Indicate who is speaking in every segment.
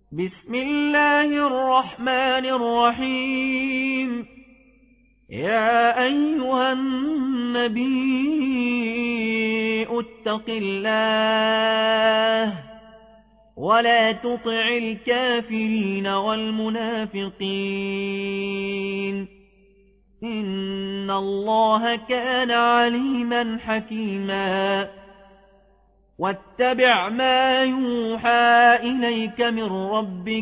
Speaker 1: بسم الله الرحمن الرحيم. يا أيها النبي اتق الله ولا تطع الكافرين والمنافقين، إن الله كان عليما حكيما. واتبع ما يوحى إليك من ربك،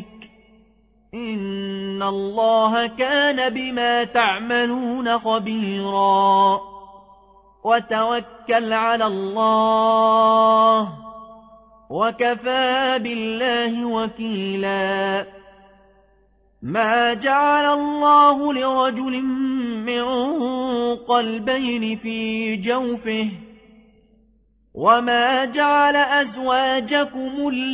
Speaker 1: إن الله كان بما تعملون خبيرا. وتوكل على الله وكفى بالله وكيلا. ما جعل الله لرجل من قلبين في جوفه، وما جعل أزواجكم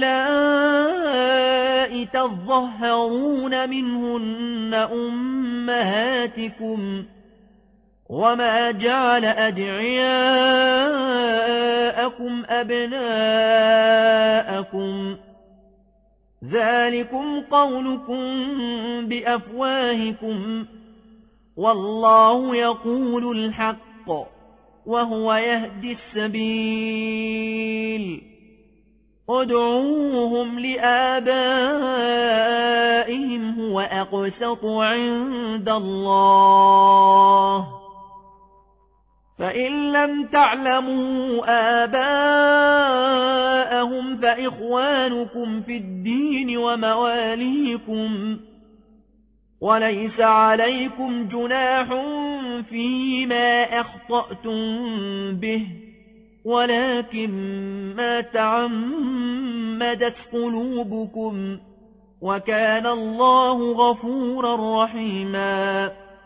Speaker 1: اللائي تظهرون منهن أمهاتكم، وما جعل أدعياءكم أبناءكم، ذلكم قولكم بأفواهكم، والله يقول الحق وهو يهدي السبيل. ادعوهم لآبائهم هو أقسط عند الله، فإن لم تعلموا آباءهم فإخوانكم في الدين ومواليكم، وليس عليكم جناح فيما أخطأتم به، ولكن ما تعمدت قلوبكم، وكان الله غفورا رحيما.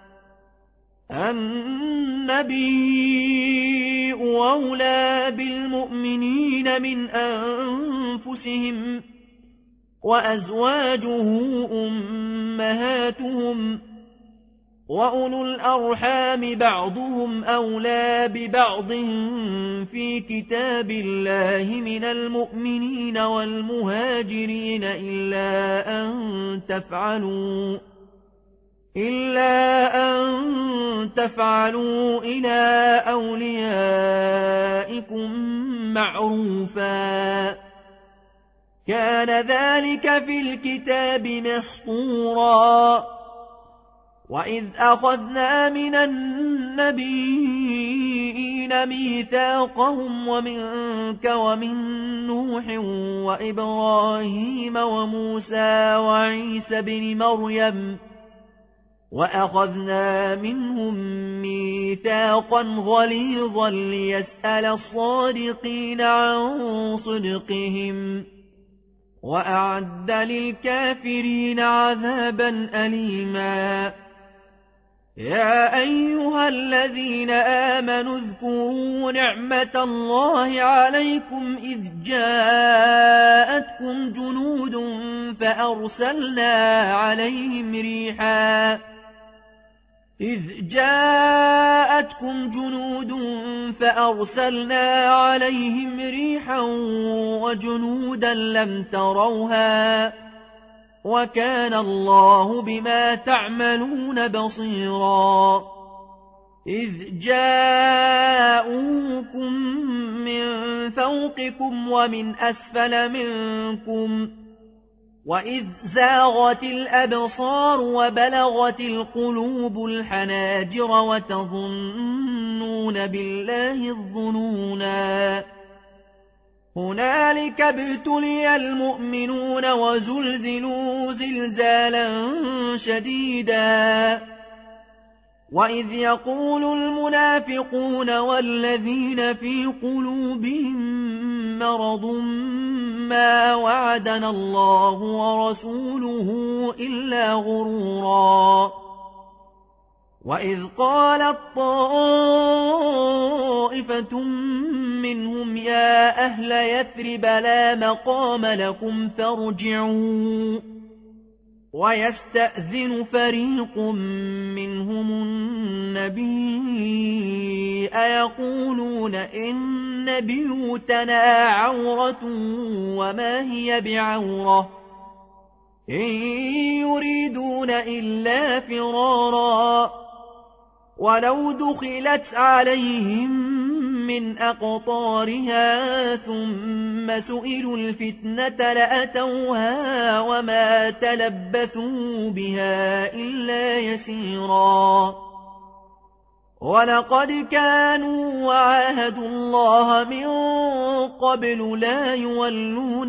Speaker 1: النبي أولى بالمؤمنين من أنفسهم، وأزواجه أمهاتهم، وأولو الأرحام بعضهم أولى ببعض في كتاب الله من المؤمنين والمهاجرين إلا أن تفعلوا إلى أوليائكم معروفا، كان ذلك في الكتاب مسطورا. وإذ أخذنا من النبيين ميثاقهم ومنك ومن نوح وإبراهيم وموسى وعيسى بن مريم، وأخذنا منهم ميثاقا غليظا ليسأل الصادقين عن صدقهم، وأعد للكافرين عذابا أليما. يا أيها الذين آمنوا اذكروا نعمة الله عليكم إذ جاءتكم جنود فأرسلنا عليهم ريحا وجنودا لم تروها، وكان الله بما تعملون بصيرا. إذ جاءوكم من فوقكم ومن أسفل منكم، وإذ زاغت الأبصار وبلغت القلوب الحناجر وتظنون بالله الظنونا. هنالك ابتلي المؤمنون وزلزلوا زلزالا شديدا. وإذ يقول المنافقون والذين في قلوبهم مرض ما وعدنا الله ورسوله إلا غرورا. وإذ قالت طائفة منهم يا أهل يثرب لا مقام لكم فارجعوا، ويستأذن فريق منهم النبي أيقولون إن بيوتنا عورة وما هي بعورة إن يريدون إلا فرارا ولو دخلت عليهم من أقطارها ثم سئلوا الفتنة لأتوها وما تلبثوا بها إلا يسيرا ولقد كانوا وعاهدوا الله من قبل لا يولون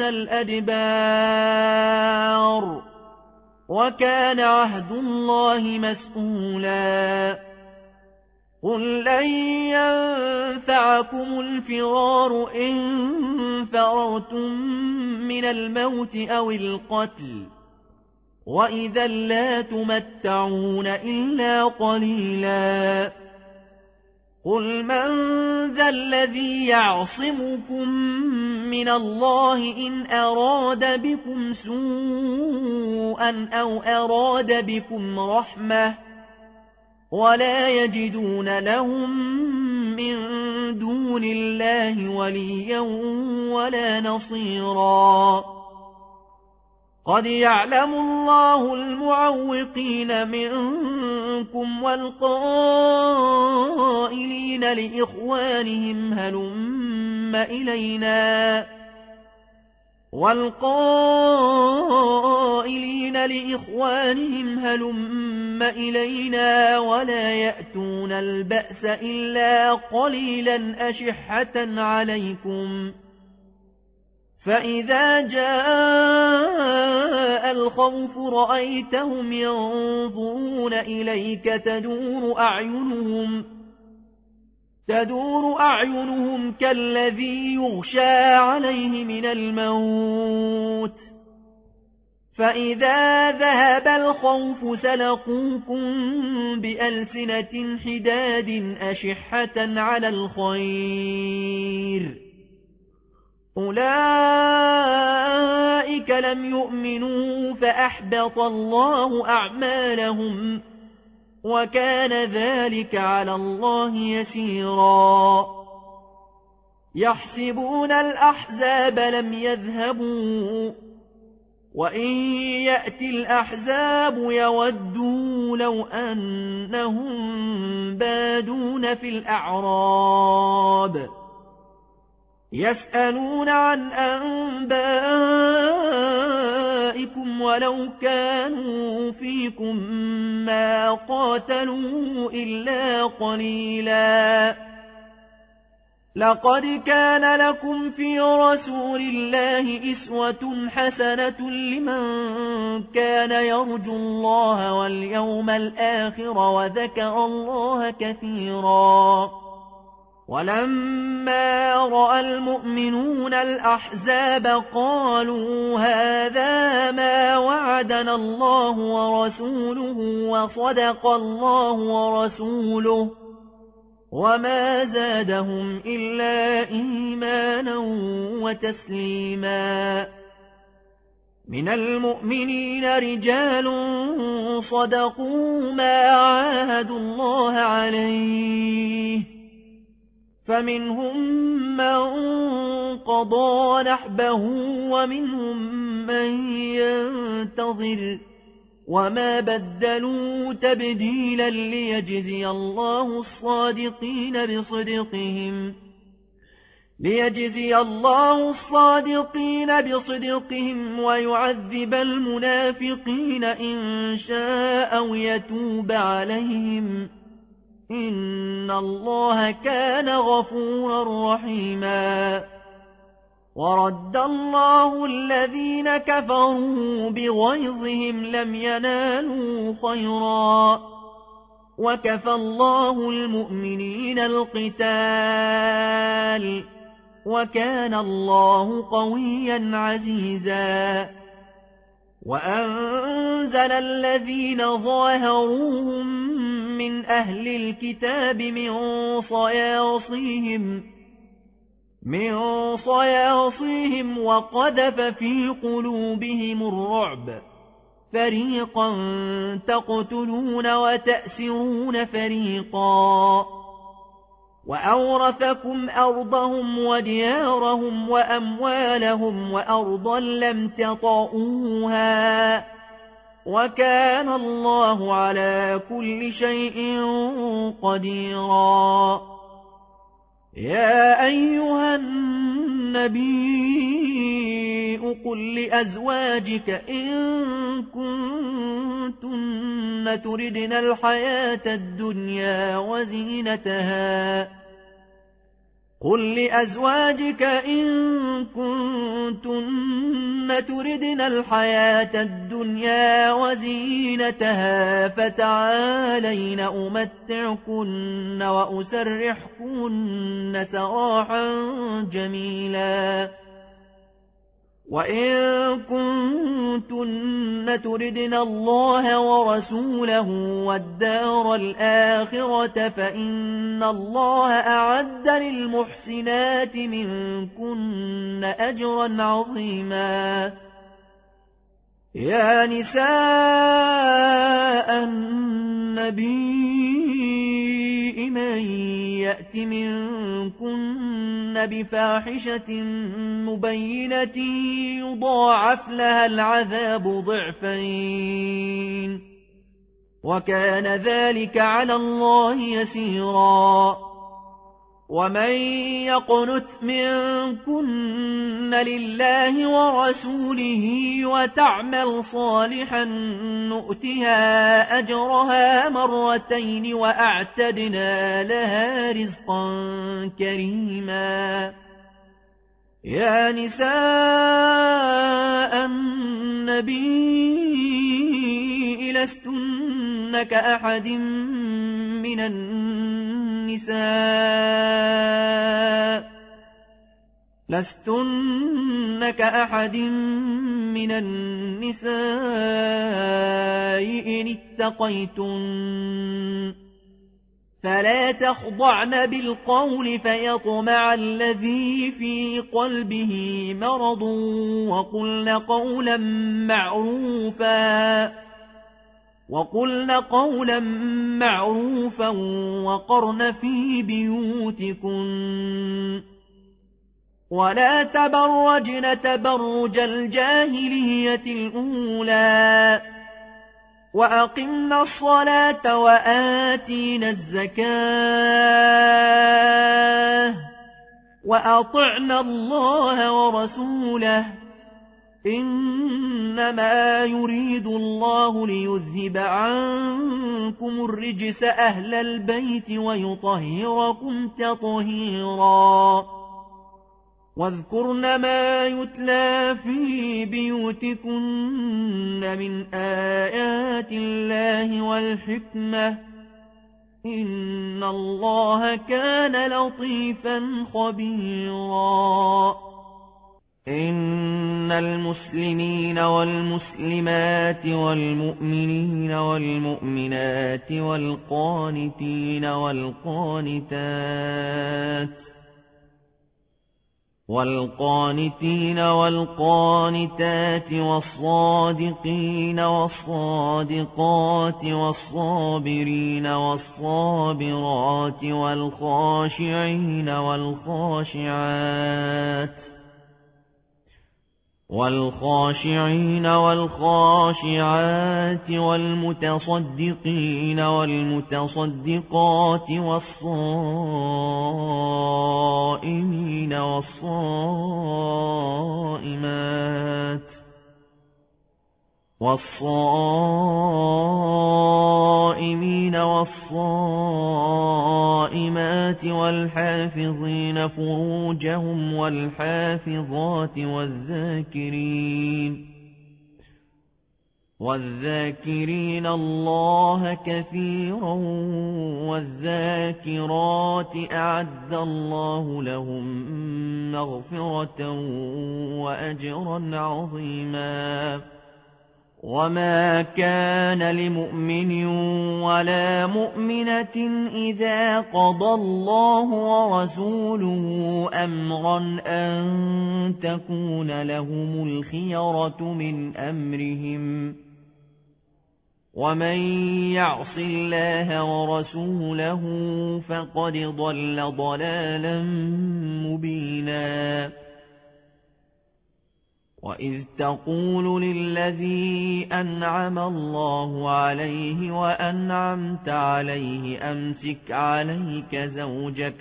Speaker 1: الأدبار وكان عهد الله مسؤولا قل لن ينفعكم الفرار إن فررتم من الموت أو القتل وإذا لا تمتعون إلا قليلا قل من ذا الذي يعصمكم من الله إن أراد بكم سوءا أو أراد بكم رحمة ولا يجدون لهم من دون الله وليا ولا نصيرا قد يعلم الله المعوقين منكم والقائلين لإخوانهم هلم إلينا ولا يأتون البأس إلا قليلا أشحة عليكم فإذا جاء الخوف رأيتهم ينظرون إليك تدور أعينهم كالذي يغشى عليه من الموت فإذا ذهب الخوف سلقوكم بألسنة حداد أشحة على الخير أولئك لم يؤمنوا فأحبط الله أعمالهم وكان ذلك على الله يسيرا يحسبون الأحزاب لم يذهبوا وإن يأتي الأحزاب يودوا لو أنهم بادون في الأعراب يسألون عن أنبائكم ولو كانوا فيكم ما قاتلوا إلا قليلا لقد كان لكم في رسول الله أسوة حسنة لمن كان يرجو الله واليوم الآخر وذكر الله كثيرا ولما رأى المؤمنون الأحزاب قالوا هذا ما وعدنا الله ورسوله وصدق الله ورسوله وما زادهم إلا إيمانا وتسليما من المؤمنين رجال صدقوا ما عاهدوا الله عليه فمنهم من قضى نحبه ومنهم من ينتظر وما بدلوا تبديلا ليجزي الله الصادقين بصدقهم ويعذب المنافقين إن شاء أو يتوب عليهم إن الله كان غفورا رحيما ورد الله الذين كفروا بغيظهم لم ينالوا خيرا وكفى الله المؤمنين القتال وكان الله قويا عزيزا وأنزل الذين ظاهروهم من أهل الكتاب من صياصيهم وقذف في قلوبهم الرعب فريقا تقتلون وتأسرون فريقا وأورثكم أرضهم وديارهم وأموالهم وأرضا لم تطئوها وكان الله على كل شيء قديرا. يا أيها النبي قل لأزواجك إن كنتن تردن الحياة الدنيا وزينتها قل لأزواجك إن كنتن تردن الحياة الدنيا وزينتها فتعالين أمتعكن وأسرحكن سراحا جميلا. وإن كنتن تردن الله ورسوله والدار الآخرة فإن الله أعد للمحسنات منكن أجرا عظيما. يا نساء النبي من يأت منكن بفاحشة مبينة يضاعف لها العذاب ضعفين وكان ذلك على الله يسيرا. ومن يقنت منكن لله ورسوله وتعمل صالحا نؤتها أجرها مرتين وأعتدنا لها رزقا كريما. يا نساء النبي لستن كأحد من النساء إن اتقيتن فلا تخضعن بالقول فيطمع الذي في قلبه مرض وقلن قولا معروفا وقرن في بيوتكن ولا تبرجن تبرج الجاهلية الأولى وأقمنا الصلاة وآتينا الزكاة وأطعنا الله ورسوله إنما يريد الله ليذهب عنكم الرجس أهل البيت ويطهركم تطهيرا. واذكرن ما يتلى في بيوتكن من آيات الله والحكمة إن الله كان لطيفا خبيرا. إن المسلمين والمسلمات والمؤمنين والمؤمنات والقانتين والقانتات والصادقين والصادقات والصابرين والصابرات والخاشعين والخاشعات والمتصدقين والمتصدقات والصائمين والصائمات والحافظين فروجهم والحافظات والذاكرين الله كثيرا والذاكرات أعد الله لهم مغفرة وأجرا عظيما. وما كان لمؤمن ولا مؤمنة إذا قضى الله ورسوله أمرا أن تكون لهم الخيرة من أمرهم ومن يعص الله ورسوله فقد ضل ضلالا مبينا. وإذ تقول للذي أنعم الله عليه وأنعمت عليه أمسك عليك زوجك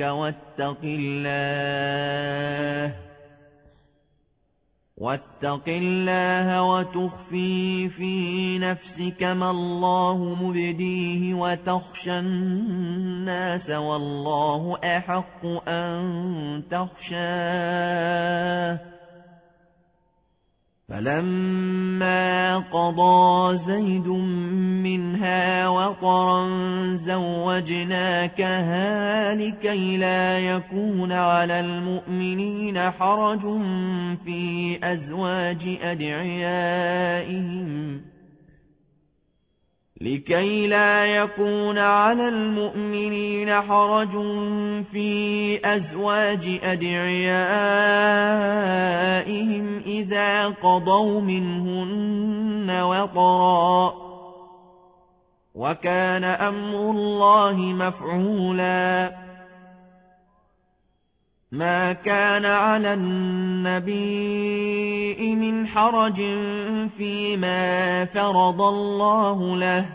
Speaker 1: واتق الله وتخفي في نفسك ما الله مبديه وتخشى الناس والله أحق أن تخشاه. فلما قضى زيد منها وطرا زوجناكها لكي لا يكون على المؤمنين حرج في أزواج أدعيائهم إذا قضوا منهن وطرا، وكان أمر الله مفعولا. ما كان على النبي من حرج فيما فرض الله له،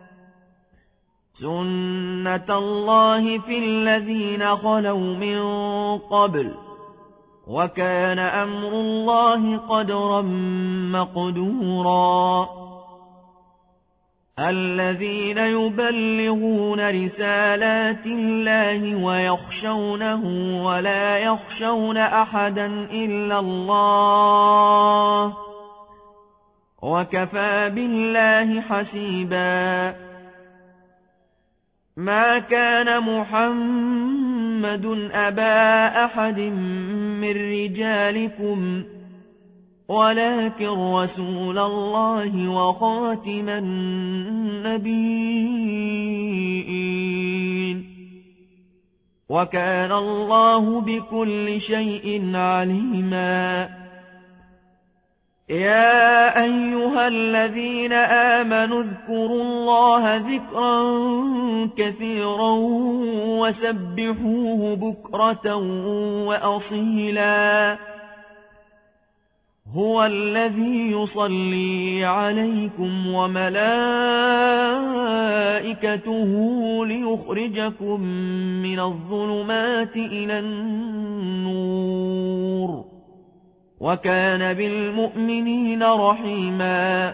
Speaker 1: سنة الله في الذين خلوا من قبل، وكان أمر الله قدرا مقدورا. الذين يبلغون رسالات الله ويخشونه ولا يخشون أحدا إلا الله، وكفى بالله حسيبا. ما كان محمد أبا أحد من رجالكم ولكن رسول الله وخاتم النبيين، وكان الله بكل شيء عليما. يا أيها الذين آمنوا اذكروا الله ذكرا كثيرا وسبحوه بكرة وأصيلا. هو الذي يصلي عليكم وملائكته ليخرجكم من الظلمات إلى النور، وكان بالمؤمنين رحيما.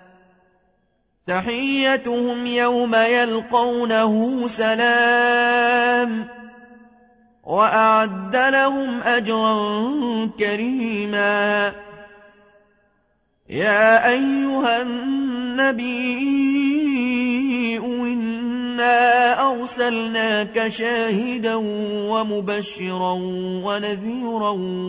Speaker 1: تحيتهم يوم يلقونه سلام، وأعد لهم أجرا كريما. يا أيها النبي إنا أرسلناك شاهدا ومبشرا ونذيرا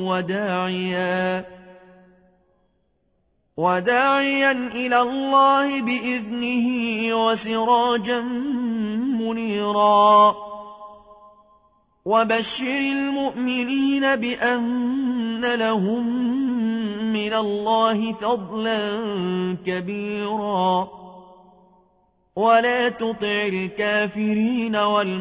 Speaker 1: وداعيا إلى الله بإذنه وسراجا منيرا. وبشر المؤمنين بأن لهم من الله فضلا كبيرا، ولا تطع الكافرين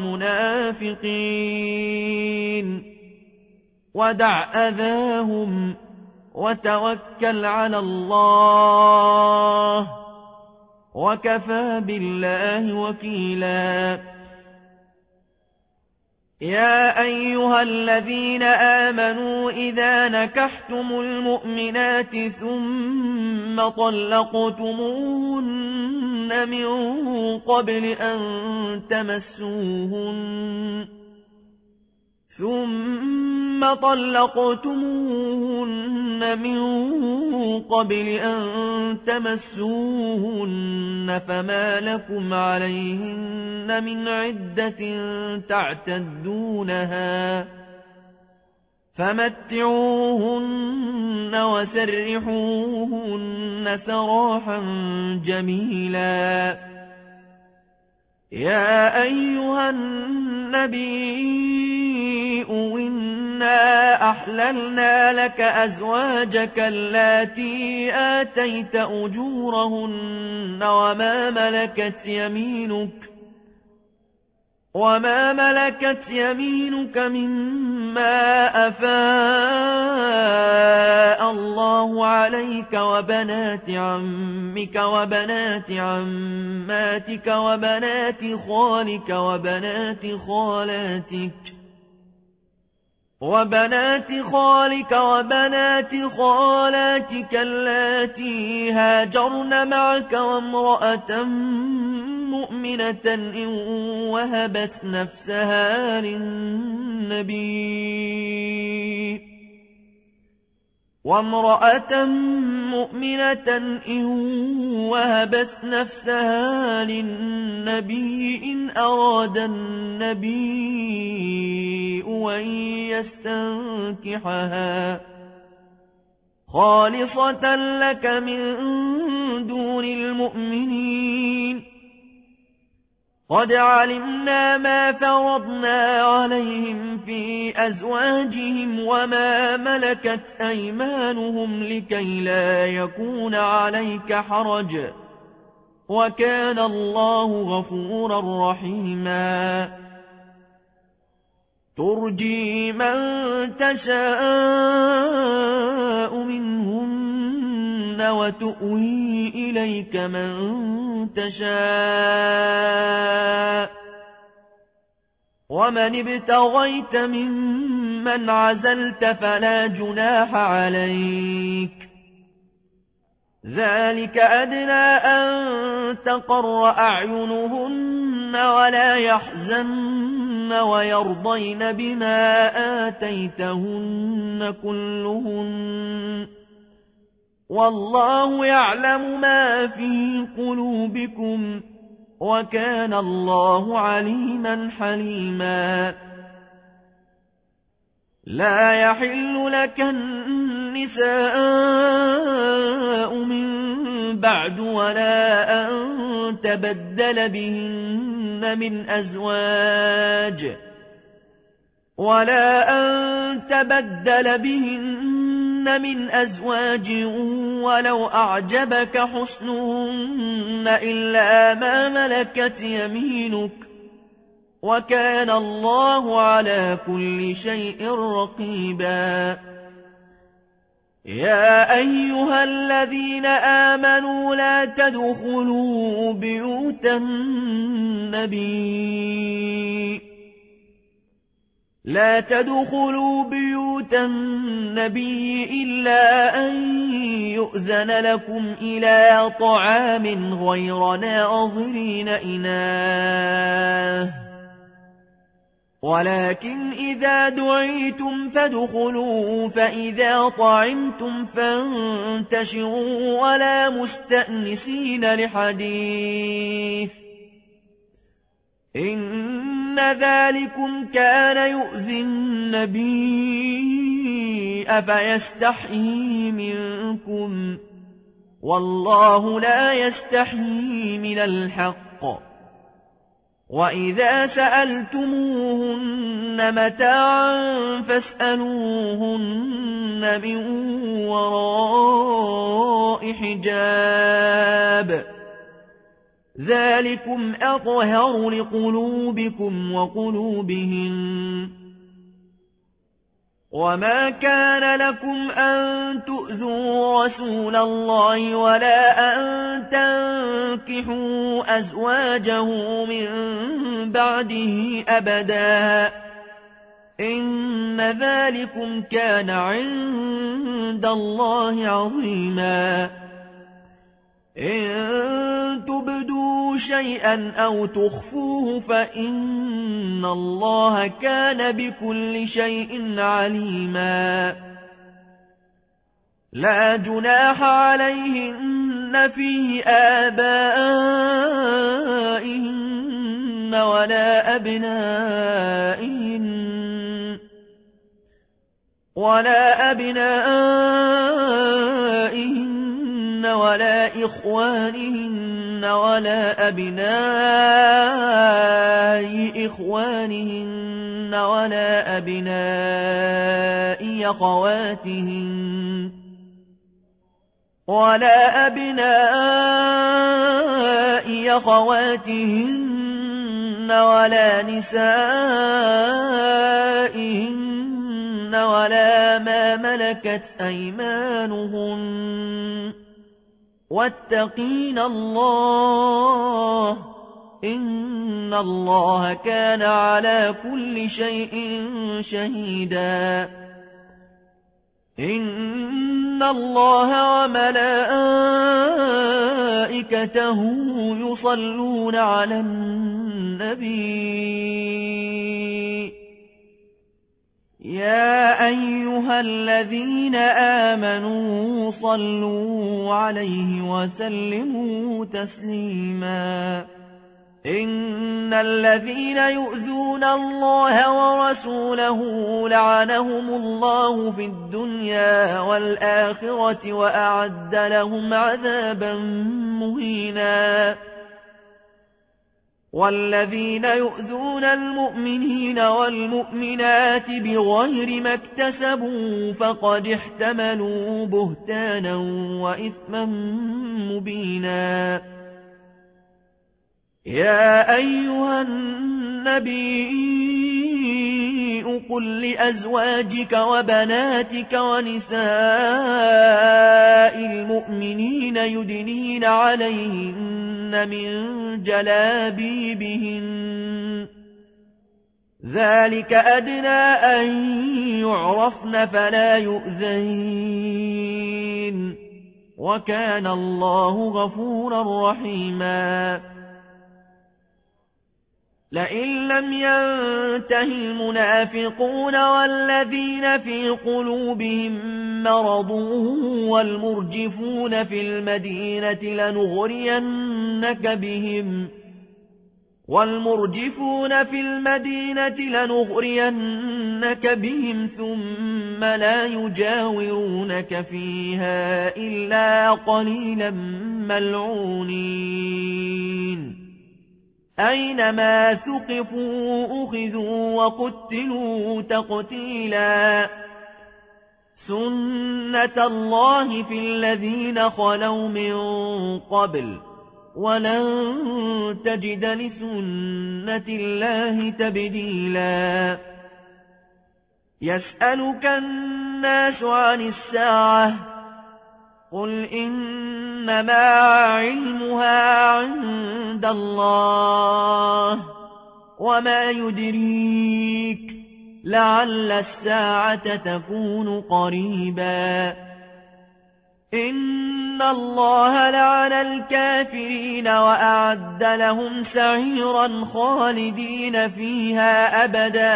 Speaker 1: والمنافقين ودع أذاهم وتوكل على الله، وكفى بالله وكيلا. يا أيها الذين آمنوا إذا نكحتم المؤمنات ثم طلقتموهن من قبل أن تمسوهن فما لكم عليهن من عدة تعتدونها، فمتعوهن وسرحوهن سراحا جميلا. يا أيها النبي إنا أحللنا لك أزواجك اللاتي آتيت أجورهن وما ملكت يمينك وما ملكت يمينك مما أفاء الله عليك وبنات عمك وبنات عماتك وبنات خالك وبنات خالاتك اللاتي هاجرن معك وامرأة مؤمنة إن وهبت نفسها للنبي إن أراد النبي أن يستنكحها خالصة لك من دون المؤمنين قد علمنا ما فرضنا عليهم في أزواجهم وما ملكت أيمانهم لكي لا يكون عليك حرج وكان الله غفورا رحيما ترجي من تشاء منهن وتؤوي إليك من تشاء ومن ابتغيت ممن عزلت فلا جناح عليك ذلك أدنى أن تقر أعينهن ولا يحزن ويرضين بما آتيتهن كلهن والله يعلم ما في قلوبكم وكان الله عليما حليما لا يحل لك النساء من بعد ولا أن تبدل بهن من أزواج ولو أعجبك حسنهن إلا ما ملكت يمينك وكان الله على كل شيء رقيبا يا أيها الذين آمنوا لا تدخلوا بيوت النبي إلا أن يؤذن لكم إلى طعام غير ناظرين إناه ولكن إذا دعيتم فادخلوا فإذا طعمتم فانتشروا ولا مستأنسين لحديث إن ذلكم كان يؤذي النبي أفيستحيي منكم والله لا يستحيي من الحق وإذا سألتموهن متاعا فاسألوهن من وراء حجاب ذلكم أطهر لقلوبكم وقلوبهن وما كان لكم أن تؤذوا رسول الله ولا أن تنكحوا أزواجه من بعده أبدا إن ذلكم كان عند الله عظيما إن تبدوا شيئا أو تخفوه فإن الله كان بكل شيء عليما لا جناح عليهن في آبائهن ولا أبنائهن ولا إخوانهن ولا أبناء إخوانهن ولا أبناء أخواتهن ولا نسائهن ولا ما ملكت أيمانهن واتقين الله إن الله كان على كل شيء شهيدا إن الله وملائكته يصلون على النبي يا أيها الذين آمنوا صلوا عليه وسلموا تسليما إن الذين يؤذون الله ورسوله لعنهم الله في الدنيا والآخرة وأعد لهم عذابا مهينا والذين يؤذون المؤمنين والمؤمنات بغير ما اكتسبوا فقد احتملوا بهتانا وإثما مبينا يا أيها النبي قل لأزواجك وبناتك ونساء المؤمنين يدنين عليهن من جلابيبهن ذلك أدنى أن يعرفن فلا يؤذين وكان الله غفورا رحيما لئن لم ينته المنافقون والذين في قلوبهم مرض والمرجفون في المدينة لنغرينك بهم ثم لا يجاورونك فيها إلا قليلا ملعونين أينما ثقفوا أخذوا وقتلوا تقتيلا سنة الله في الذين خلوا من قبل ولن تجد لسنة الله تبديلا يسألك الناس عن الساعة قل إنما علمها عند الله وما يدريك لعل الساعة تكون قريبا إن الله لعن الكافرين وأعد لهم سعيرا خالدين فيها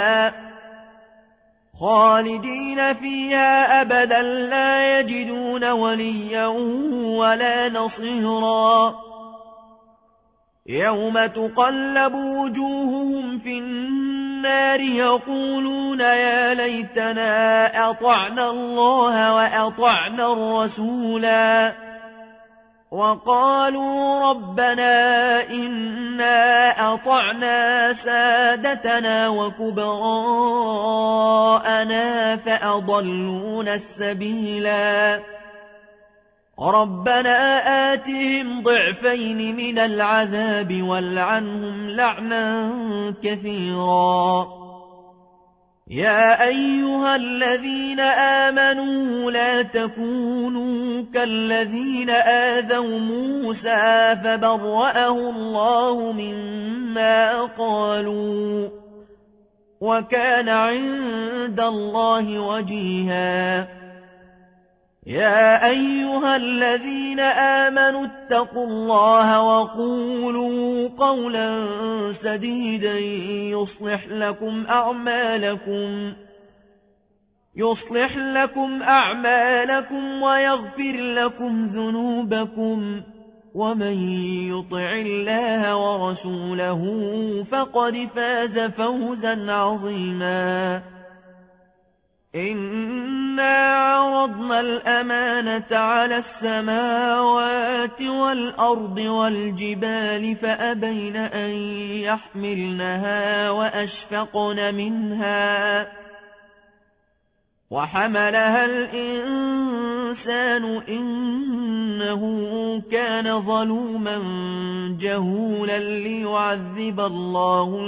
Speaker 1: أبدا لا يجدون وليا ولا نصيرا يوم تقلب وجوههم في النار يقولون يا ليتنا أطعنا الله وأطعنا الرسولا وقالوا ربنا إنا أطعنا سادتنا وكبراءنا فأضلونا السبيلا ربنا آتهم ضعفين من العذاب والعنهم لعنا كثيرا يا أيها الذين آمنوا لا تكونوا كالذين آذوا موسى فبرأه الله مما قالوا وكان عند الله وجيها يا أيها الذين آمنوا اتقوا الله وقولوا قولا سديدا يصلح لكم أعمالكم ويغفر لكم ذنوبكم ومن يطع الله ورسوله فقد فاز فوزا عظيما إنا عرضنا الأمانة على السماوات والأرض والجبال فأبين أن يحملنها وأشفقن منها وحملها الإنسان الإنسان إنه كان ظلوما جهولا ليعذب الله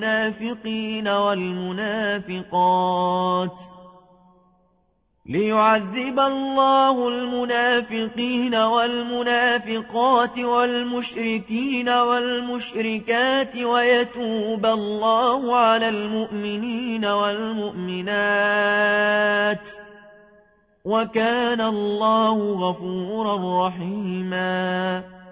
Speaker 1: المنافقين والمنافقات والمشركين والمشركات ويتوب الله على المؤمنين والمؤمنات وكان الله غفورا رحيما